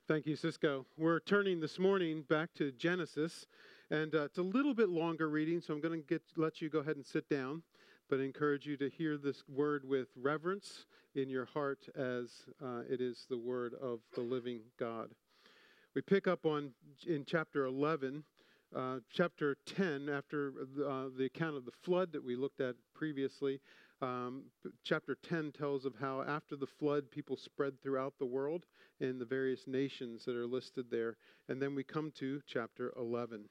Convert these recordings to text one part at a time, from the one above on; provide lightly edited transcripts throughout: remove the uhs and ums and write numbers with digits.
Thank you, Cisco. We're turning this morning back to Genesis, and it's a little bit longer reading, so I'm going to let you go ahead and sit down, but I encourage you to hear this word with reverence in your heart as it is the word of the living God. We pick up in chapter 11, chapter 10, after the account of the flood that we looked at previously. Chapter 10 tells of how after the flood, people spread throughout the world in the various nations that are listed there. And then we come to chapter 11.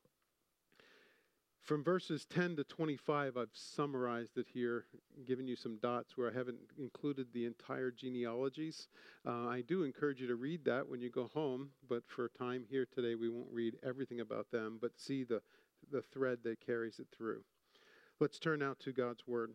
From verses 10 to 25, I've summarized it here, given you some dots where I haven't included the entire genealogies. I do encourage you to read that when you go home, but for time here today, we won't read everything about them, but see the thread that carries it through. Let's turn now to God's Word.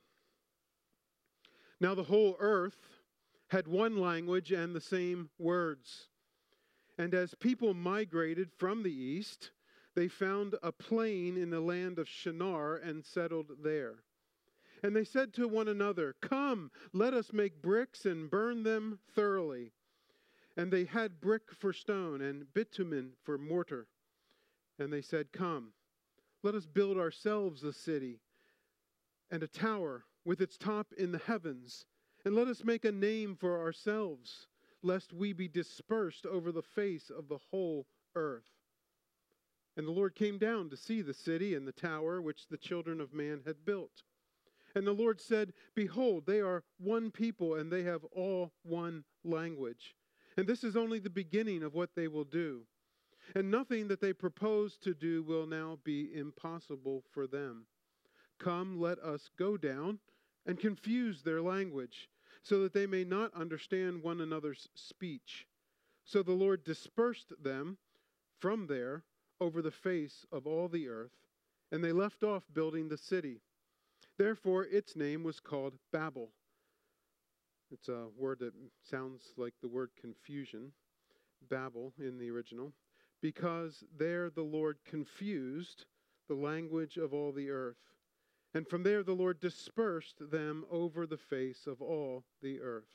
Now the whole earth had one language and the same words. And as people migrated from the east, they found a plain in the land of Shinar and settled there. And they said to one another, "Come, let us make bricks and burn them thoroughly." And they had brick for stone and bitumen for mortar. And they said, "Come, let us build ourselves a city and a tower with its top in the heavens, and let us make a name for ourselves, lest we be dispersed over the face of the whole earth." And the Lord came down to see the city and the tower which the children of man had built. And the Lord said, "Behold, they are one people, and they have all one language. And this is only the beginning of what they will do. And nothing that they propose to do will now be impossible for them. Come, let us go down and confuse their language, so that they may not understand one another's speech." So the Lord dispersed them from there over the face of all the earth, and they left off building the city. Therefore its name was called Babel. It's a word that sounds like the word confusion, Babel in the original, because there the Lord confused the language of all the earth. And from there the Lord dispersed them over the face of all the earth.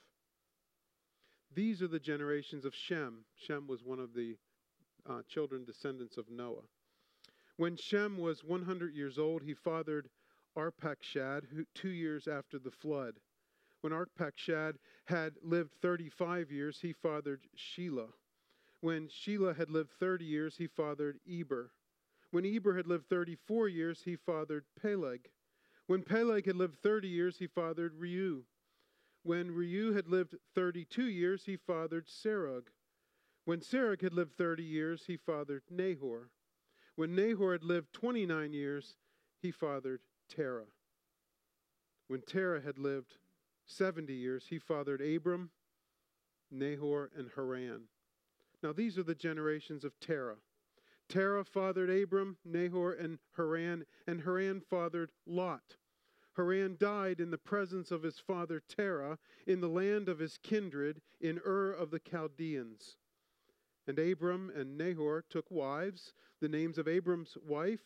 These are the generations of Shem. Shem was one of the descendants of Noah. When Shem was 100 years old, he fathered Arpachshad 2 years after the flood. When Arpachshad had lived 35 years, he fathered Shelah. When Shelah had lived 30 years, he fathered Eber. When Eber had lived 34 years, he fathered Peleg. When Peleg had lived 30 years, he fathered Reu. When Reu had lived 32 years, he fathered Serug. When Serug had lived 30 years, he fathered Nahor. When Nahor had lived 29 years, he fathered Terah. When Terah had lived 70 years, he fathered Abram, Nahor, and Haran. Now these are the generations of Terah. Terah fathered Abram, Nahor, and Haran fathered Lot. Haran died in the presence of his father Terah in the land of his kindred in Ur of the Chaldeans. And Abram and Nahor took wives. The name of Abram's wife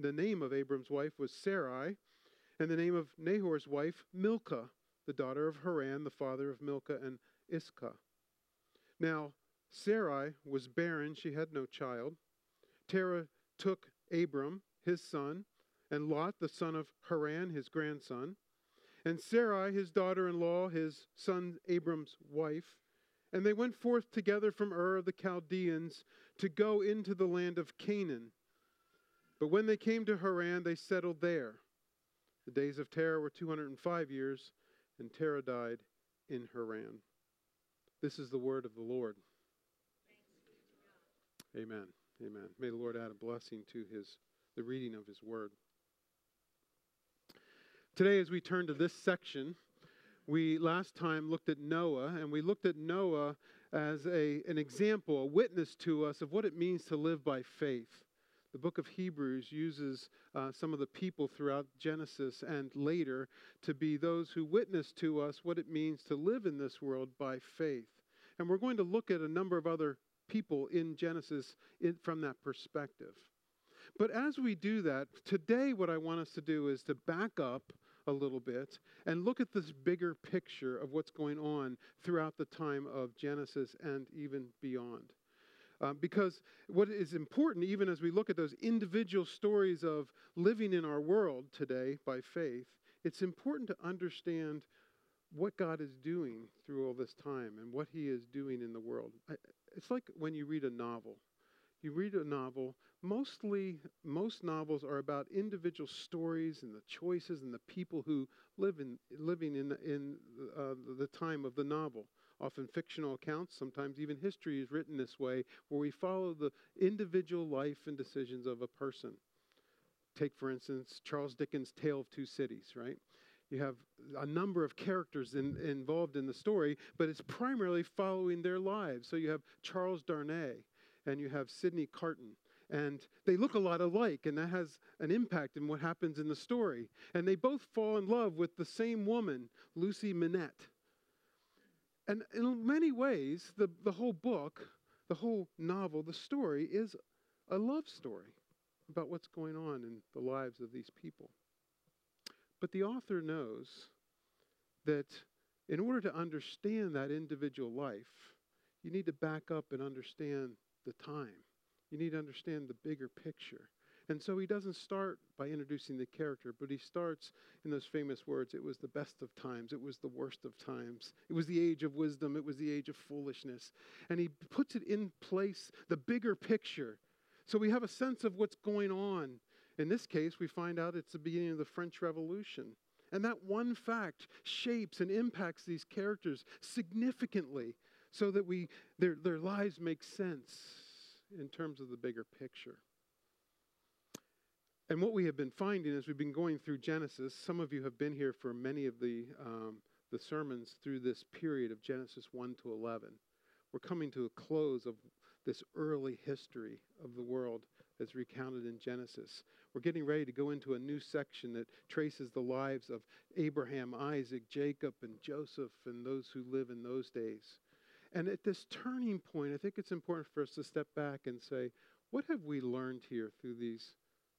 was Sarai, and the name of Nahor's wife Milcah, the daughter of Haran, the father of Milcah and Iscah. Now Sarai was barren; she had no child. Terah took Abram, his son, and Lot, the son of Haran, his grandson, and Sarai, his daughter-in-law, his son Abram's wife. And they went forth together from Ur of the Chaldeans to go into the land of Canaan. But when they came to Haran, they settled there. The days of Terah were 205 years, and Terah died in Haran. This is the word of the Lord. Amen. Amen. May the Lord add a blessing to the reading of his word. Today, as we turn to this section, we last time looked at Noah, and we looked at Noah as an example, a witness to us of what it means to live by faith. The book of Hebrews uses some of the people throughout Genesis and later to be those who witness to us what it means to live in this world by faith. And we're going to look at a number of other people in Genesis from that perspective. But as we do that, today what I want us to do is to back up a little bit and look at this bigger picture of what's going on throughout the time of Genesis and even beyond. Because what is important, even as we look at those individual stories of living in our world today by faith, it's important to understand what God is doing through all this time and what he is doing in the world. It's like when you read a novel. You read a novel, most novels are about individual stories and the choices and the people who living in the time of the novel. Often fictional accounts, sometimes even history is written this way, where we follow the individual life and decisions of a person. Take, for instance, Charles Dickens' Tale of Two Cities, right? You have a number of characters involved in the story, but it's primarily following their lives. So you have Charles Darnay, and you have Sidney Carton. And they look a lot alike, and that has an impact in what happens in the story. And they both fall in love with the same woman, Lucy Manette. And in many ways, the whole book, the whole novel, the story is a love story about what's going on in the lives of these people. But the author knows that in order to understand that individual life, you need to back up and understand the time. You need to understand the bigger picture. And so he doesn't start by introducing the character, but he starts in those famous words, it was the best of times, it was the worst of times, it was the age of wisdom, it was the age of foolishness. And he puts it in place, the bigger picture. So we have a sense of what's going on. In this case, we find out it's the beginning of the French Revolution. And that one fact shapes and impacts these characters significantly so that their lives make sense in terms of the bigger picture. And what we have been finding as we've been going through Genesis, some of you have been here for many of the sermons through this period of Genesis 1 to 11. We're coming to a close of this early history of the world as recounted in Genesis. We're getting ready to go into a new section that traces the lives of Abraham, Isaac, Jacob, and Joseph, and those who live in those days. And at this turning point, I think it's important for us to step back and say, what have we learned here through these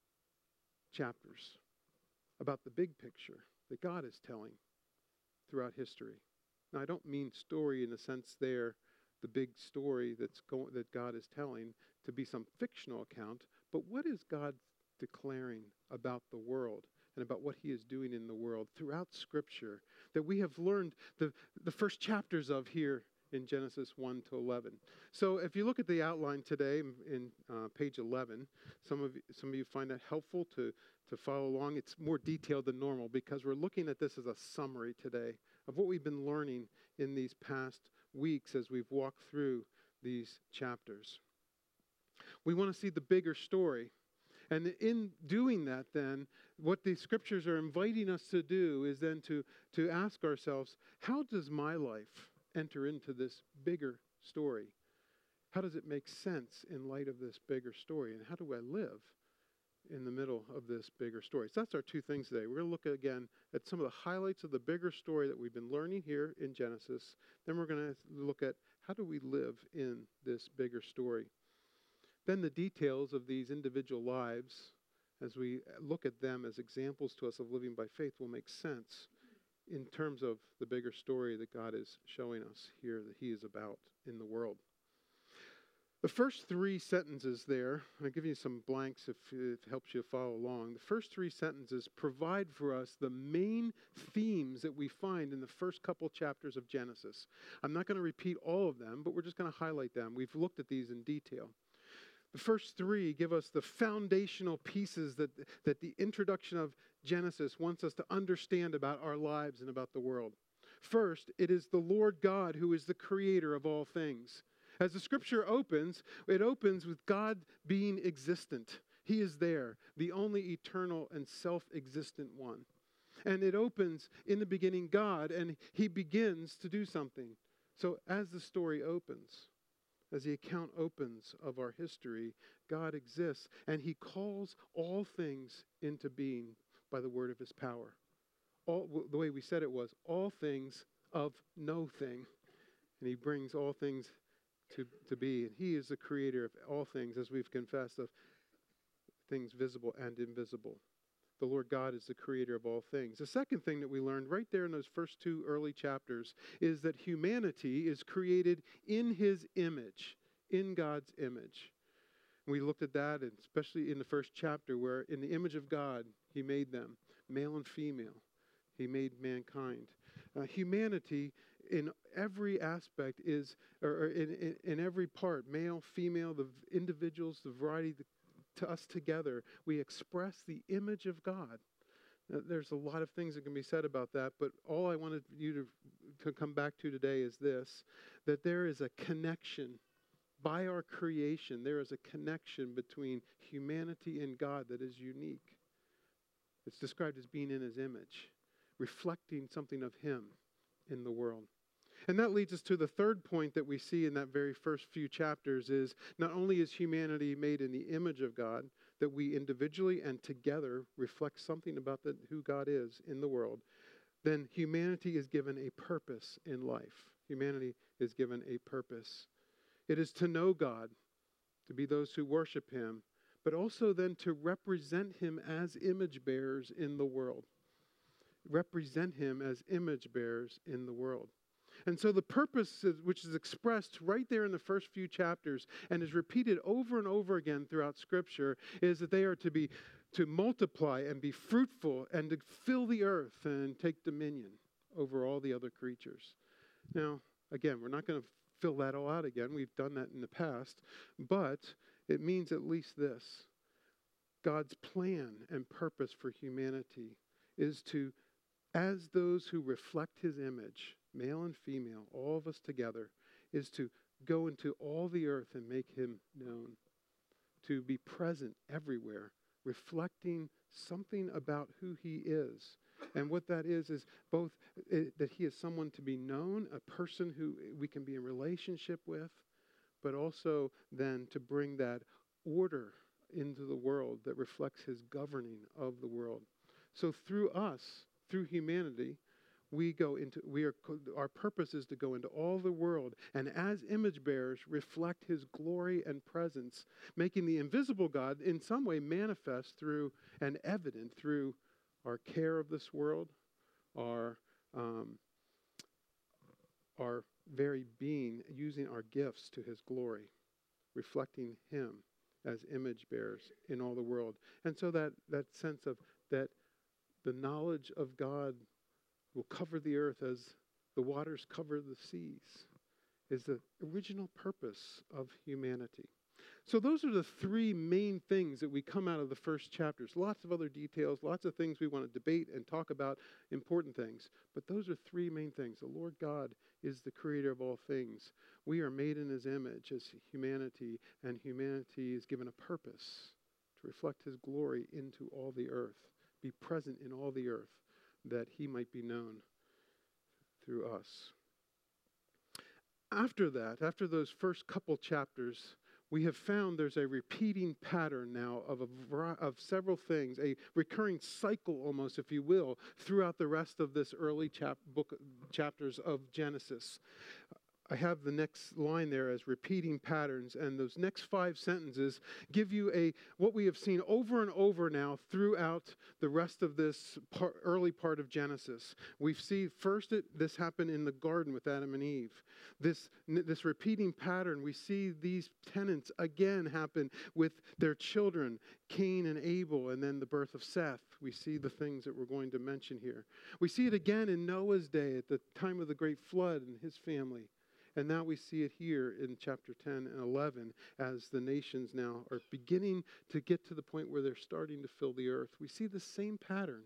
chapters about the big picture that God is telling throughout history? Now, I don't mean story in the sense there, the big story that God is telling to be some fictional account, but what is God declaring about the world and about what he is doing in the world throughout Scripture that we have learned the first chapters of here in Genesis 1 to 11. So if you look at the outline today in page 11, some of you find that helpful to follow along. It's more detailed than normal because we're looking at this as a summary today of what we've been learning in these past weeks as we've walked through these chapters. We want to see the bigger story. And in doing that then, what the Scriptures are inviting us to do is then to ask ourselves, how does my life enter into this bigger story? How does it make sense in light of this bigger story? And how do I live in the middle of this bigger story? So that's our two things today. We're going to look again at some of the highlights of the bigger story that we've been learning here in Genesis. Then we're going to look at how do we live in this bigger story. Then the details of these individual lives, as we look at them as examples to us of living by faith, will make sense in terms of the bigger story that God is showing us here that he is about in the world. The first three sentences there, I'll give you some blanks if it helps you follow along. The first three sentences provide for us the main themes that we find in the first couple chapters of Genesis. I'm not going to repeat all of them, but we're just going to highlight them. We've looked at these in detail. The first three give us the foundational pieces that the introduction of Genesis wants us to understand about our lives and about the world. First, it is the Lord God who is the creator of all things. As the Scripture opens, it opens with God being existent. He is there, the only eternal and self-existent one. And it opens in the beginning God, and he begins to do something. So as the story opens, as the account opens of our history, God exists, and he calls all things into being by the word of his power. The way we said it was, all things of no thing. And he brings all things to be. And he is the creator of all things, as we've confessed, of things visible and invisible. The Lord God is the creator of all things. The second thing that we learned right there in those first two early chapters is that humanity is created in his image. in God's image. We looked at that, and especially in the first chapter, where in the image of God, he made them, male and female. He made mankind. Humanity in every aspect is, or in every part, male, female, the individuals, the variety, to us together, we express the image of God. There's a lot of things that can be said about that, but all I wanted you to come back to today is this, that there is a connection. By our creation, there is a connection between humanity and God that is unique. It's described as being in his image, reflecting something of him in the world. And that leads us to the third point that we see in that very first few chapters is not only is humanity made in the image of God, that we individually and together reflect something about who God is in the world, then humanity is given a purpose in life. Humanity is given a purpose. It is to know God, to be those who worship him, but also then to represent him as image bearers in the world. Represent him as image bearers in the world. And so the purpose, which is expressed right there in the first few chapters and is repeated over and over again throughout Scripture, is that they are to multiply and be fruitful and to fill the earth and take dominion over all the other creatures. Now, again, we're not going to fill that all out again. We've done that in the past. But it means at least this. God's plan and purpose for humanity is to, as those who reflect his image, male and female, all of us together, is to go into all the earth and make him known. To be present everywhere, reflecting something about who he is. And what that is both that he is someone to be known, a person who we can be in relationship with, but also then to bring that order into the world that reflects his governing of the world. So through us, through humanity, our purpose is to go into all the world and as image bearers reflect his glory and presence, making the invisible God in some way manifest through and evident through our care of this world, our very being, using our gifts to his glory, reflecting him as image bearers in all the world. And so that sense of that the knowledge of God will cover the earth as the waters cover the seas is the original purpose of humanity. So those are the three main things that we come out of the first chapters. Lots of other details, lots of things we want to debate and talk about, important things. But those are three main things. The Lord God is the creator of all things. We are made in his image as humanity, and humanity is given a purpose to reflect his glory into all the earth, be present in all the earth, that he might be known through us. After that, after those first couple chapters, we have found there's a repeating pattern now of several things, a recurring cycle almost, if you will, throughout the rest of this early chapters of Genesis. I have the next line there as repeating patterns, and those next 5 sentences give you what we have seen over and over now throughout the rest of this early part of Genesis. We see first this happened in the garden with Adam and Eve. This repeating pattern, we see these tenets again happen with their children, Cain and Abel, and then the birth of Seth. We see the things that we're going to mention here. We see it again in Noah's day at the time of the great flood and his family. And now we see it here in chapter 10 and 11 as the nations now are beginning to get to the point where they're starting to fill the earth. We see the same pattern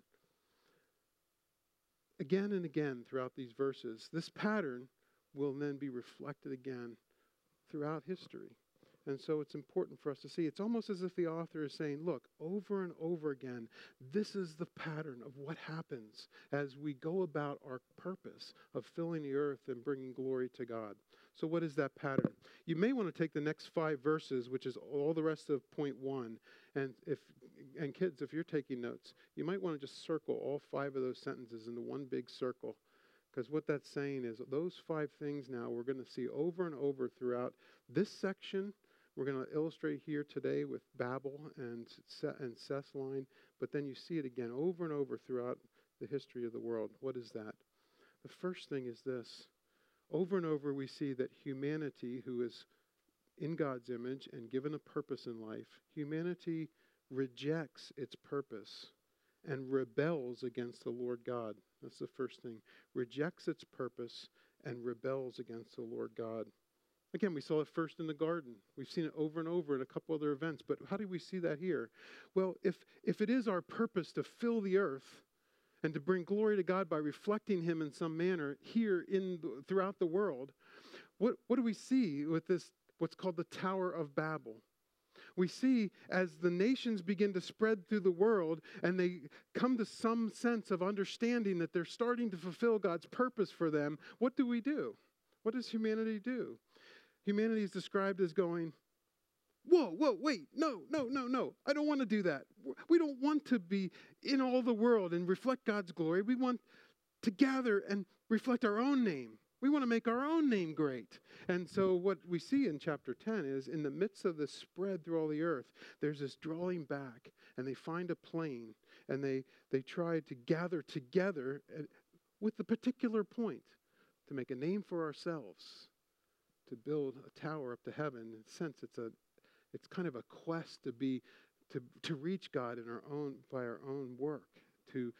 again and again throughout these verses. This pattern will then be reflected again throughout history. And so it's important for us to see. It's almost as if the author is saying, look, over and over again, this is the pattern of what happens as we go about our purpose of filling the earth and bringing glory to God. So what is that pattern? You may want to take the next 5 verses, which is all the rest of point 1. And kids, if you're taking notes, you might want to just circle all 5 of those sentences into one big circle. Because what that's saying is those 5 things now we're going to see over and over throughout this section. We're going to illustrate here today with Babel and Seth's line, but then you see it again over and over throughout the history of the world. What is that? The first thing is this. Over and over we see that humanity, who is in God's image and given a purpose in life, humanity rejects its purpose and rebels against the Lord God. That's the first thing. Rejects its purpose and rebels against the Lord God. Again, we saw it first in the garden. We've seen it over and over in a couple other events. But how do we see that here? Well, if it is our purpose to fill the earth and to bring glory to God by reflecting Him in some manner here throughout the world, what do we see with this, what's called the Tower of Babel? We see as the nations begin to spread through the world and they come to some sense of understanding that they're starting to fulfill God's purpose for them, what do we do? What does humanity do? Humanity is described as going, whoa, wait, no. I don't want to do that. We don't want to be in all the world and reflect God's glory. We want to gather and reflect our own name. We want to make our own name great. And so what we see in chapter 10 is in the midst of this spread through all the earth, there's this drawing back, and they find a plain, and they try to gather together with the particular point to make a name for ourselves, to build a tower up to heaven. In a sense, it's kind of a quest to reach God by our own work, to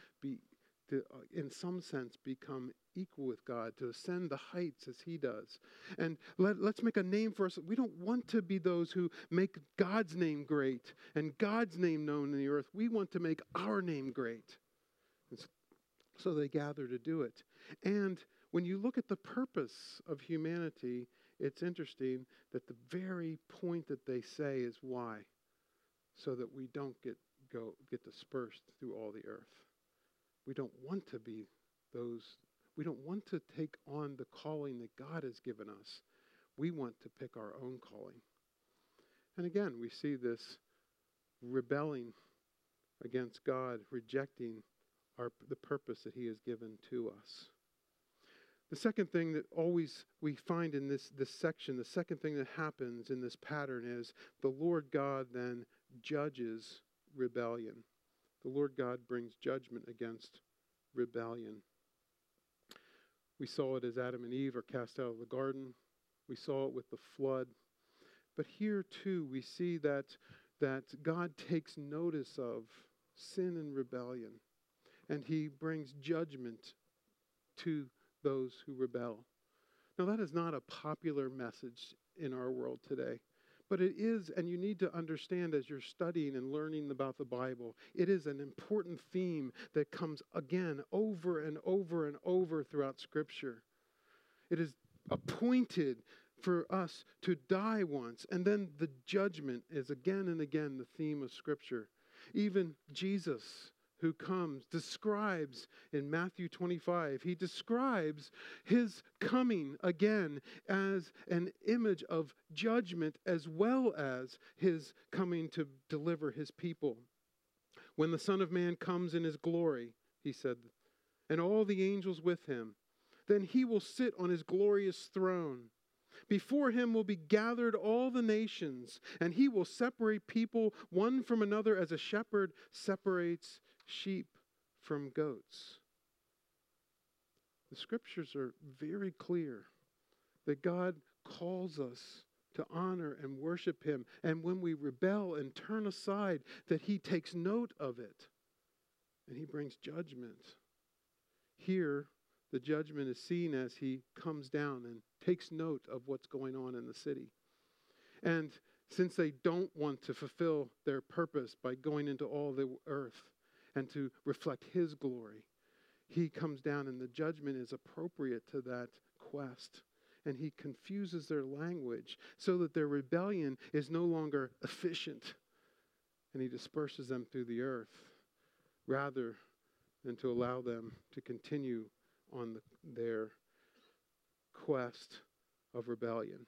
in some sense become equal with God, to ascend the heights as He does. And let's make a name for us. We don't want to be those who make God's name great and God's name known in the earth. We want to make our name great. And so they gather to do it. And when you look at the purpose of humanity, it's interesting that the very point that they say is why? So that we don't get dispersed through all the earth. We don't want to be those. We don't want to take on the calling that God has given us. We want to pick our own calling. And again, we see this rebelling against God, rejecting the purpose that He has given to us. The second thing that always we find in this section, the second thing that happens in this pattern is the Lord God then judges rebellion. The Lord God brings judgment against rebellion. We saw it as Adam and Eve are cast out of the garden. We saw it with the flood. But here too we see that God takes notice of sin and rebellion, and He brings judgment to those who rebel. Now that is not a popular message in our world today, but it is, and you need to understand as you're studying and learning about the Bible, it is an important theme that comes again over and over and over throughout Scripture. It is appointed for us to die once, and then the judgment is again and again the theme of Scripture. Even Jesus, who comes, describes in Matthew 25, He describes His coming again as an image of judgment as well as His coming to deliver His people. When the Son of Man comes in His glory, He said, and all the angels with Him, then He will sit on His glorious throne. Before Him will be gathered all the nations, and He will separate people one from another as a shepherd separates sheep from goats. The Scriptures are very clear that God calls us to honor and worship Him, and when we rebel and turn aside, that He takes note of it and He brings judgment. Here, the judgment is seen as He comes down and takes note of what's going on in the city. And since they don't want to fulfill their purpose by going into all the earth and to reflect His glory, He comes down, and the judgment is appropriate to that quest. And He confuses their language so that their rebellion is no longer efficient, and He disperses them through the earth rather than to allow them to continue on their quest of rebellion.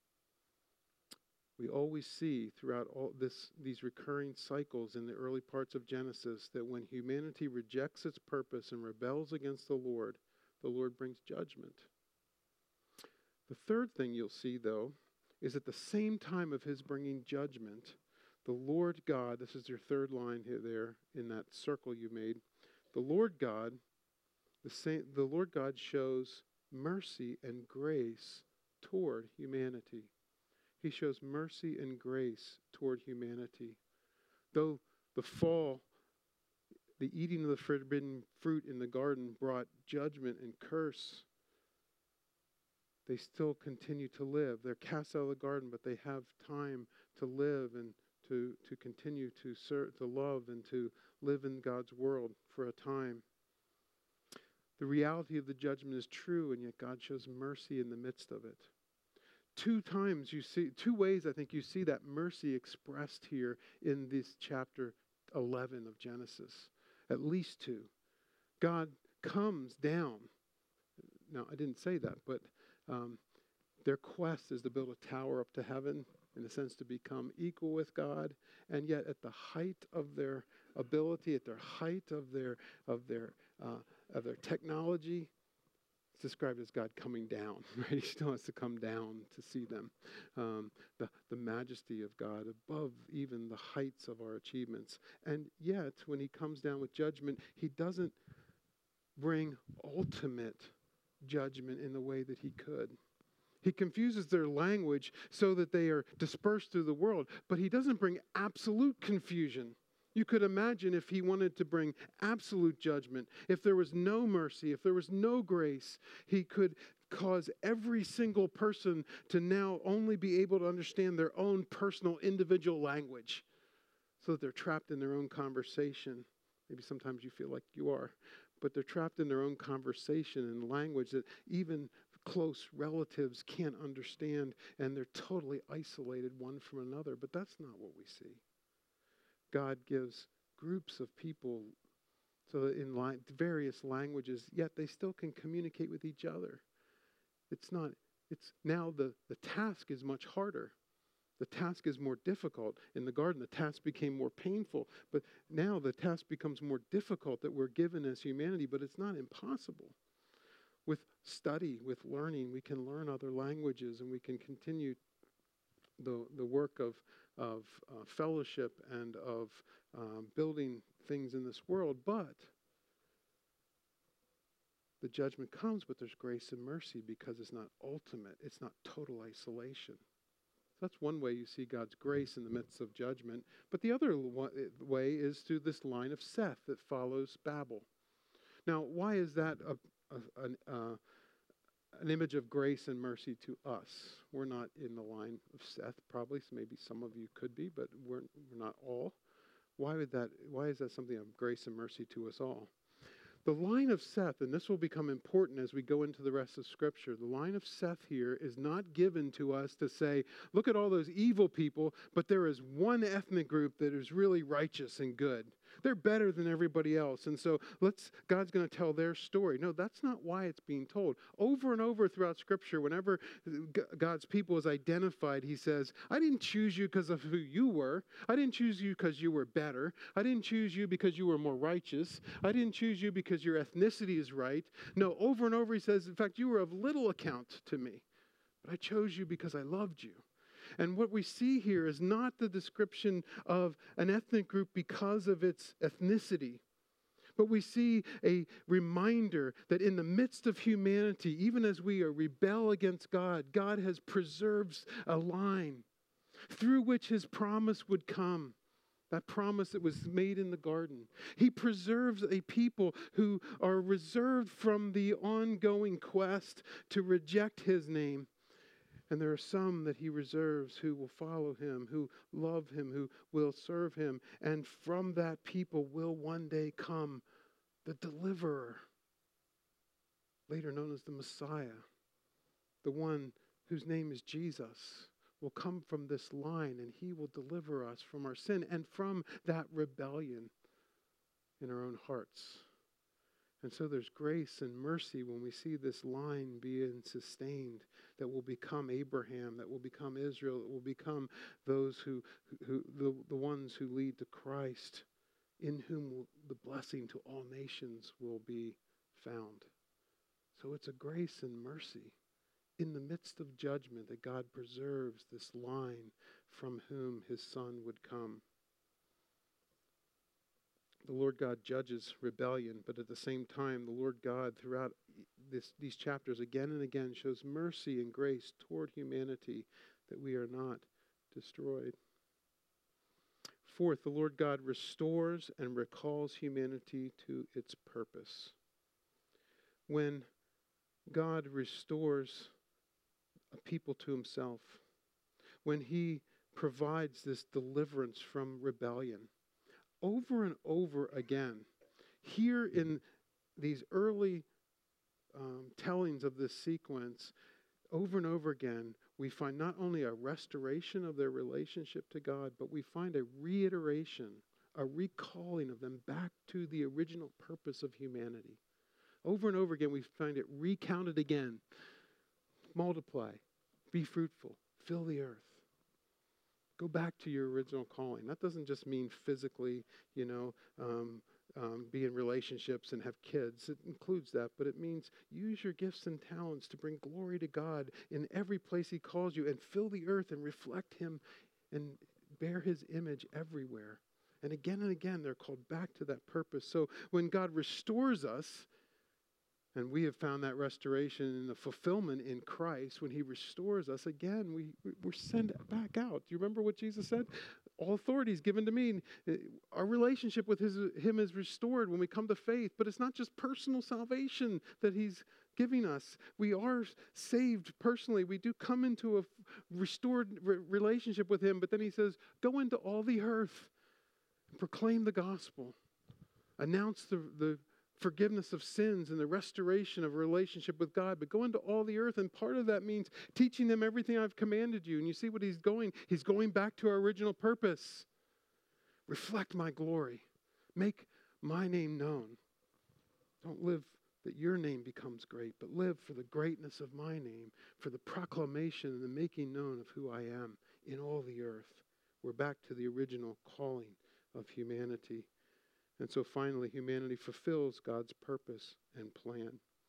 We always see throughout all these recurring cycles in the early parts of Genesis that when humanity rejects its purpose and rebels against the Lord brings judgment. The third thing you'll see, though, is at the same time of His bringing judgment, the Lord God, this is your third line here there in that circle you made, the Lord God shows mercy and grace toward humanity. He shows mercy and grace toward humanity. Though the fall, the eating of the forbidden fruit in the garden brought judgment and curse, they still continue to live. They're cast out of the garden, but they have time to live and to continue to serve, to love, and to live in God's world for a time. The reality of the judgment is true, and yet God shows mercy in the midst of it. Two ways I think you see that mercy expressed here in this chapter 11 of Genesis. At least two. God comes down. Now, I didn't say that, but their quest is to build a tower up to heaven, in a sense to become equal with God, and yet at the height of their ability, at their height of their technology, it's described as God coming down. Right? He still has to come down to see them. The majesty of God above even the heights of our achievements, and yet when He comes down with judgment, He doesn't bring ultimate judgment in the way that He could. He confuses their language so that they are dispersed through the world, but He doesn't bring absolute confusion. You could imagine if He wanted to bring absolute judgment, if there was no mercy, if there was no grace, He could cause every single person to now only be able to understand their own personal individual language, so that they're trapped in their own conversation. Maybe sometimes you feel like you are, but they're trapped in their own conversation and language that even close relatives can't understand, and they're totally isolated one from another. But that's not what we see. God gives groups of people so that in various languages, yet they still can communicate with each other. Now the task is much harder. The task is more difficult. In the garden, the task became more painful, but now the task becomes more difficult that we're given as humanity, but it's not impossible. With study, with learning, we can learn other languages, and we can continue the work of fellowship and of building things in this world. But the judgment comes, but there's grace and mercy because it's not ultimate. It's not total isolation. So that's one way you see God's grace in the midst of judgment. But the other way is through this line of Seth that follows Babel. Now, why is that an image of grace and mercy to us? We're not in the line of Seth, probably. So maybe some of you could be, but we're not all. Why is that something of grace and mercy to us all? The line of Seth, and this will become important as we go into the rest of Scripture, the line of Seth here is not given to us to say, look at all those evil people, but there is one ethnic group that is really righteous and good. They're better than everybody else, and so God's going to tell their story. No, that's not why it's being told. Over and over throughout Scripture, whenever God's people is identified, He says, I didn't choose you because of who you were. I didn't choose you because you were better. I didn't choose you because you were more righteous. I didn't choose you because your ethnicity is right. No, over and over He says, in fact, you were of little account to me, but I chose you because I loved you. And what we see here is not the description of an ethnic group because of its ethnicity, but we see a reminder that in the midst of humanity, even as we rebel against God, God has preserved a line through which His promise would come. That promise that was made in the garden. He preserves a people who are reserved from the ongoing quest to reject His name. And there are some that He reserves who will follow Him, who love Him, who will serve Him. And from that people will one day come the deliverer, later known as the Messiah, the one whose name is Jesus, will come from this line, and He will deliver us from our sin and from that rebellion in our own hearts. And so there's grace and mercy when we see this line being sustained, that will become Abraham, that will become Israel, that will become those the ones who lead to Christ, in whom the blessing to all nations will be found. So it's a grace and mercy in the midst of judgment that God preserves this line from whom His Son would come. The Lord God judges rebellion, but at the same time, the Lord God, throughout these chapters, again and again, shows mercy and grace toward humanity that we are not destroyed. Fourth, the Lord God restores and recalls humanity to its purpose. When God restores a people to himself, when he provides this deliverance from rebellion, over and over again, here in these early tellings of this sequence, over and over again, we find not only a restoration of their relationship to God, but we find a reiteration, a recalling of them back to the original purpose of humanity. Over and over again, we find it recounted again. Multiply, be fruitful, fill the earth. Go back to your original calling. That doesn't just mean physically, be in relationships and have kids. It includes that, but it means use your gifts and talents to bring glory to God in every place he calls you, and fill the earth and reflect him and bear his image everywhere. And again, they're called back to that purpose. So when God restores us, and we have found that restoration and the fulfillment in Christ, when he restores us, again, we're sent back out. Do you remember what Jesus said? All authority is given to me. Our relationship with him is restored when we come to faith. But it's not just personal salvation that he's giving us. We are saved personally. We do come into a restored relationship with him. But then he says, go into all the earth and proclaim the gospel. Announce the forgiveness of sins and the restoration of a relationship with God, but go into all the earth, and part of that means teaching them everything I've commanded you. And you see what he's going back to our original purpose. Reflect my glory. Make my name known. Don't live that your name becomes great, but live for the greatness of my name, for the proclamation and the making known of who I am in all the earth. We're back to the original calling of humanity. And so finally, humanity fulfills God's purpose and plan.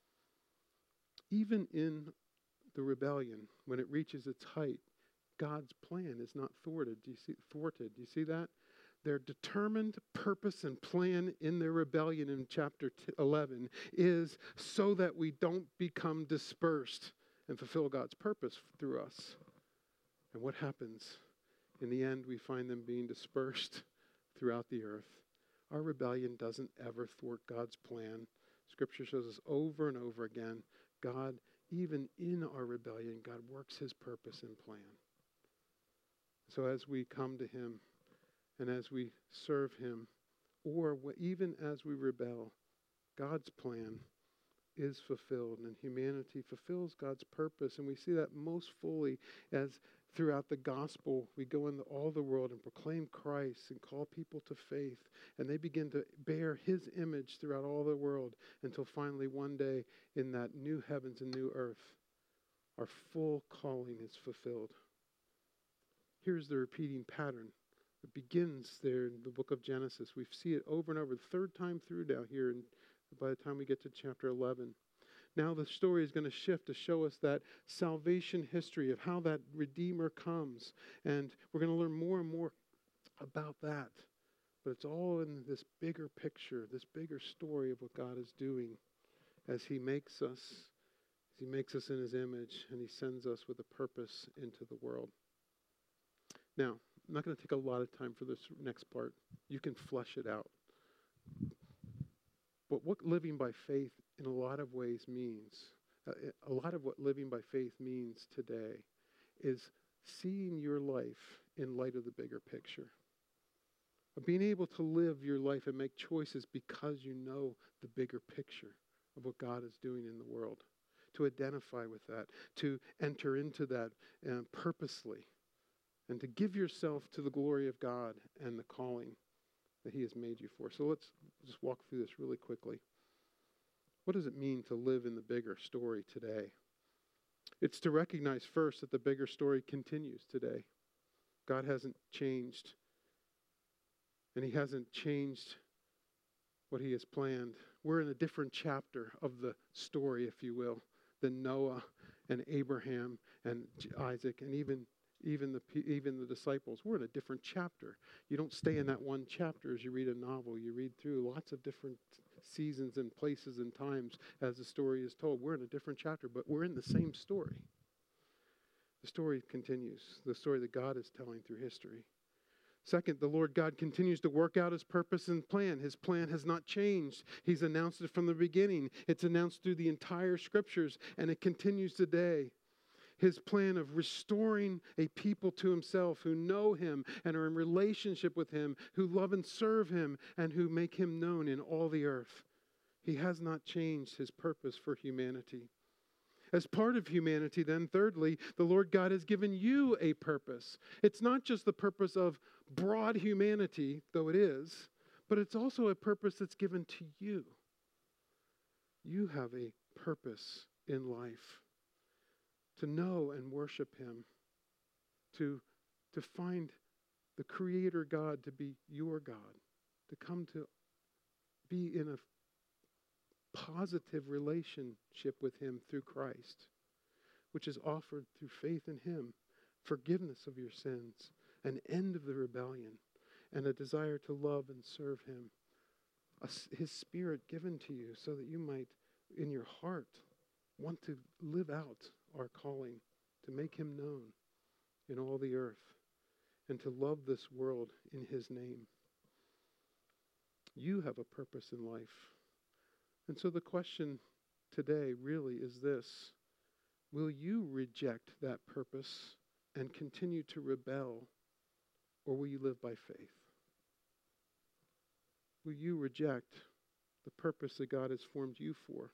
Even in the rebellion, when it reaches its height, God's plan is not thwarted. Do you see that? Their determined purpose and plan in their rebellion in chapter 11 is so that we don't become dispersed and fulfill God's purpose through us. And what happens? In the end, we find them being dispersed throughout the earth. Our rebellion doesn't ever thwart God's plan. Scripture shows us over and over again, God, even in our rebellion, God works his purpose and plan. So as we come to him and as we serve him, or even as we rebel, God's plan is fulfilled, and humanity fulfills God's purpose. And we see that most fully as throughout the gospel, we go into all the world and proclaim Christ and call people to faith. And they begin to bear his image throughout all the world until finally one day in that new heavens and new earth, our full calling is fulfilled. Here's the repeating pattern. It begins there in the book of Genesis. We see it over and over, the third time through now here, and by the time we get to chapter 11. Now the story is going to shift to show us that salvation history of how that Redeemer comes. And we're going to learn more and more about that. But it's all in this bigger picture, this bigger story of what God is doing as he makes us in his image, and he sends us with a purpose into the world. Now, I'm not going to take a lot of time for this next part. You can flesh it out. But what living by faith in a lot of ways means, a lot of what living by faith means today is seeing your life in light of the bigger picture. Of being able to live your life and make choices because you know the bigger picture of what God is doing in the world. To identify with that, to enter into that purposely, and to give yourself to the glory of God and the calling that he has made you for. So let's just walk through this really quickly. What does it mean to live in the bigger story today? It's to recognize first that the bigger story continues today. God hasn't changed, and he hasn't changed what he has planned. We're in a different chapter of the story, if you will, than Noah and Abraham and Isaac and even the disciples. We're in a different chapter. You don't stay in that one chapter as you read a novel. You read through lots of different seasons and places and times as the story is told. We're in a different chapter, but we're in the same story. The story continues, the story that God is telling through history. Second, the Lord God continues to work out his purpose and plan. His plan has not changed. He's announced it from the beginning. It's announced through the entire scriptures, and it continues today. His plan of restoring a people to himself who know him and are in relationship with him, who love and serve him, and who make him known in all the earth. He has not changed his purpose for humanity. As part of humanity, then, thirdly, the Lord God has given you a purpose. It's not just the purpose of broad humanity, though it is, but it's also a purpose that's given to you. You have a purpose in life. To know and worship him, to find the Creator God to be your God, to come to be in a positive relationship with him through Christ, which is offered through faith in him, forgiveness of your sins, an end of the rebellion, and a desire to love and serve him. His Spirit given to you so that you might, in your heart, want to live out our calling, to make him known in all the earth, and to love this world in his name. You have a purpose in life. And so the question today really is this: will you reject that purpose and continue to rebel, or will you live by faith? Will you reject the purpose that God has formed you for?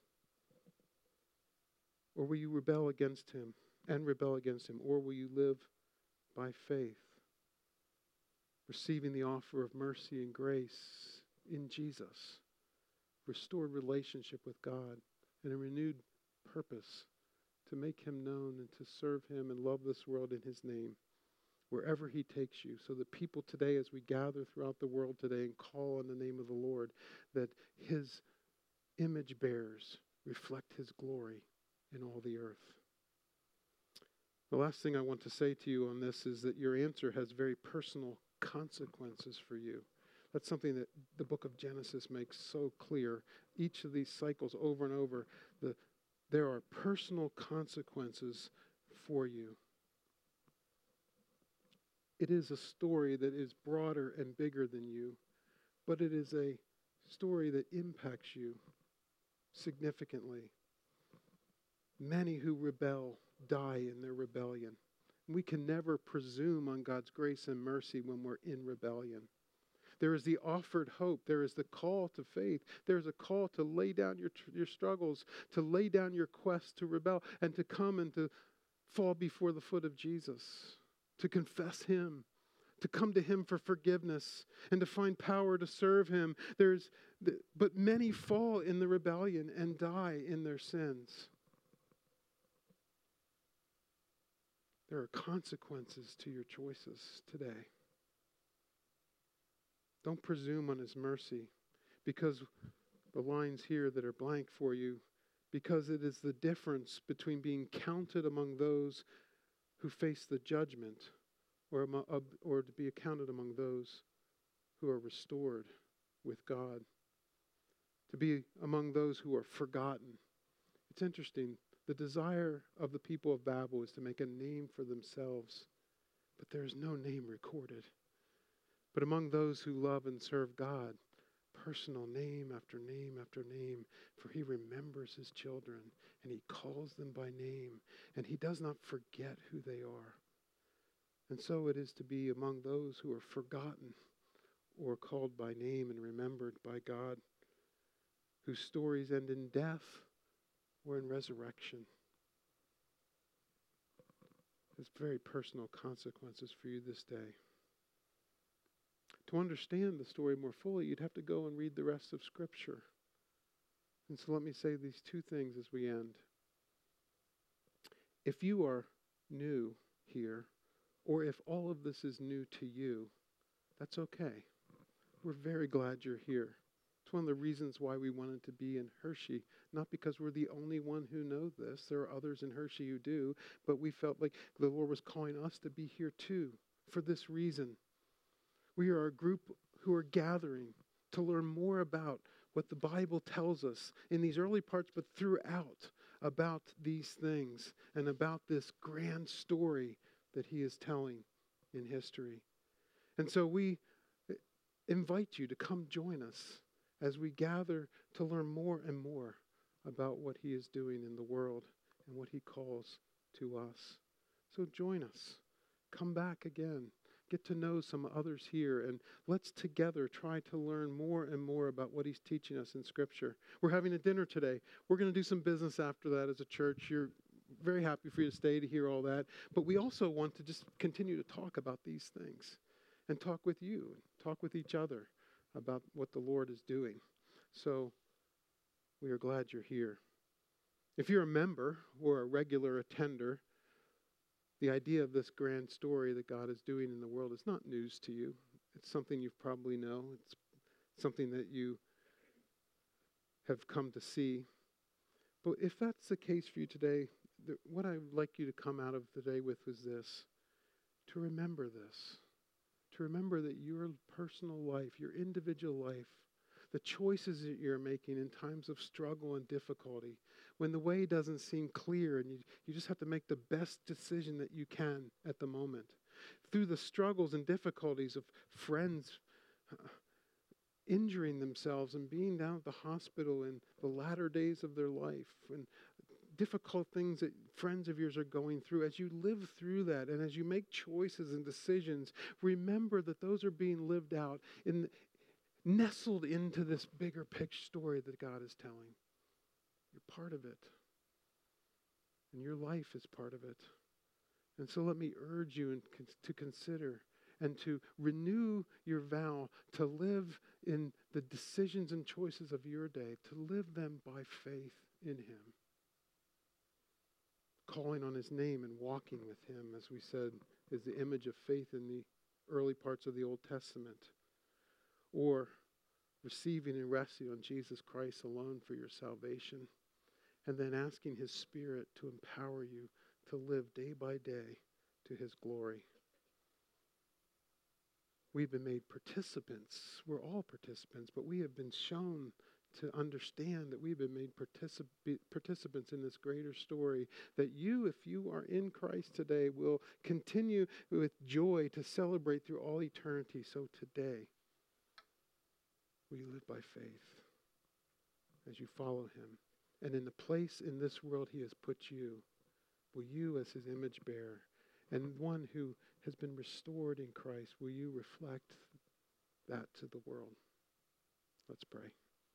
Or will you rebel against him? Or will you live by faith, receiving the offer of mercy and grace in Jesus, restored relationship with God, and a renewed purpose to make him known and to serve him and love this world in his name, wherever he takes you, so that people today, as we gather throughout the world today and call on the name of the Lord, that his image bearers reflect his glory in all the earth. The last thing I want to say to you on this is that your answer has very personal consequences for you. That's something that the book of Genesis makes so clear. Each of these cycles over and over, there are personal consequences for you. It is a story that is broader and bigger than you, but it is a story that impacts you significantly. Many who rebel die in their rebellion. We can never presume on God's grace and mercy when we're in rebellion. There is the offered hope. There is the call to faith. There is a call to lay down your struggles, to lay down your quest to rebel, and to come and to fall before the foot of Jesus, to confess him, to come to him for forgiveness, and to find power to serve him. But many fall in the rebellion and die in their sins. There are consequences to your choices today. Don't presume on his mercy, because the lines here that are blank for you, because it is the difference between being counted among those who face the judgment or to be accounted among those who are restored with God, to be among those who are forgotten. It's interesting. The desire of the people of Babel is to make a name for themselves, but there is no name recorded. But among those who love and serve God, personal name after name after name, for he remembers his children, and he calls them by name, and he does not forget who they are. And so it is to be among those who are forgotten or called by name and remembered by God, whose stories end in death or in resurrection. There's very personal consequences for you this day. To understand the story more fully, you'd have to go and read the rest of Scripture. And so let me say these two things as we end. If you are new here, or if all of this is new to you, that's okay. We're very glad you're here. It's one of the reasons why we wanted to be in Hershey, not because we're the only one who knows this. There are others in Hershey who do, but we felt like the Lord was calling us to be here too for this reason. We are a group who are gathering to learn more about what the Bible tells us in these early parts, but throughout, about these things and about this grand story that he is telling in history. And so we invite you to come join us as we gather to learn more and more about what he is doing in the world and what he calls to us. So join us. Come back again. Get to know some others here, and let's together try to learn more and more about what he's teaching us in Scripture. We're having a dinner today. We're going to do some business after that as a church. You're very happy for you to stay to hear all that. But we also want to just continue to talk about these things and talk with you, and talk with each other about what the Lord is doing. So we are glad you're here. If you're a member or a regular attender, the idea of this grand story that God is doing in the world is not news to you. It's something you probably know. It's something that you have come to see. But if that's the case for you today, what I would like you to come out of today with is this: to remember this. To remember that your personal life, your individual life, the choices that you're making in times of struggle and difficulty, when the way doesn't seem clear and you just have to make the best decision that you can at the moment. Through the struggles and difficulties of friends injuring themselves and being down at the hospital in the latter days of their life, and difficult things that friends of yours are going through, as you live through that and as you make choices and decisions, remember that those are being lived out nestled into this bigger picture story that God is telling. You're part of it. And your life is part of it. And so let me urge you to consider and to renew your vow to live in the decisions and choices of your day, to live them by faith in him. Calling on his name and walking with him, as we said, is the image of faith in the early parts of the Old Testament. Or receiving and resting on Jesus Christ alone for your salvation, and then asking his Spirit to empower you to live day by day to his glory. We've been made participants. We're all participants, but we have been shown to understand that we've been made participants in this greater story, that you, if you are in Christ today, will continue with joy to celebrate through all eternity. So today, will you live by faith as you follow him? And in the place in this world he has put you, will you, as his image bearer and one who has been restored in Christ, will you reflect that to the world? Let's pray.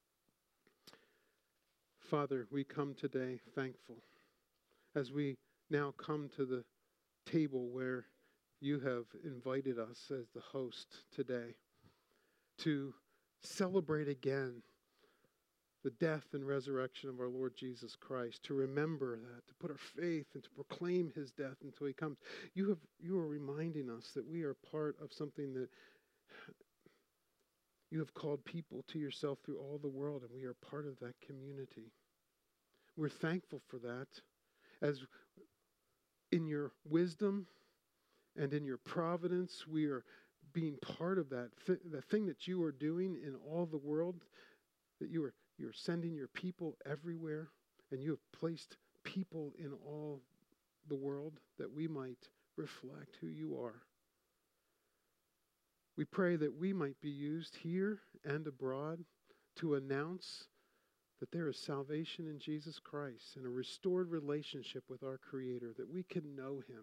Father, we come today thankful as we now come to the table where you have invited us as the host today to celebrate again the death and resurrection of our Lord Jesus Christ, to remember that, to put our faith and to proclaim his death until he comes. You are reminding us that we are part of something that you have called people to yourself through all the world, and we are part of that community. We're thankful for that, as in your wisdom and in your providence, we are being part of that, the thing that you are doing in all the world, that you're sending your people everywhere, and you have placed people in all the world that we might reflect who you are. We pray that we might be used here and abroad to announce that there is salvation in Jesus Christ and a restored relationship with our Creator, that we can know him.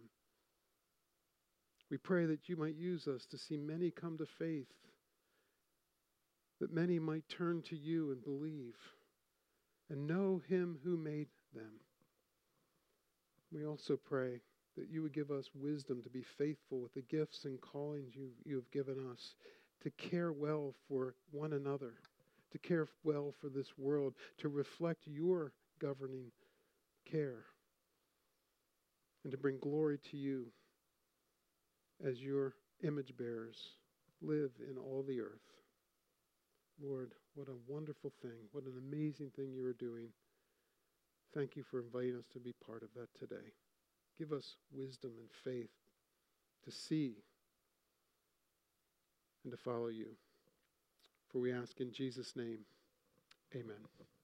We pray that you might use us to see many come to faith, that many might turn to you and believe and know him who made them. We also pray that you would give us wisdom to be faithful with the gifts and callings you have given us, to care well for one another, to care well for this world, to reflect your governing care, and to bring glory to you as your image bearers live in all the earth. Lord, what a wonderful thing, what an amazing thing you are doing. Thank you for inviting us to be part of that today. Give us wisdom and faith to see and to follow you. For we ask in Jesus' name, amen.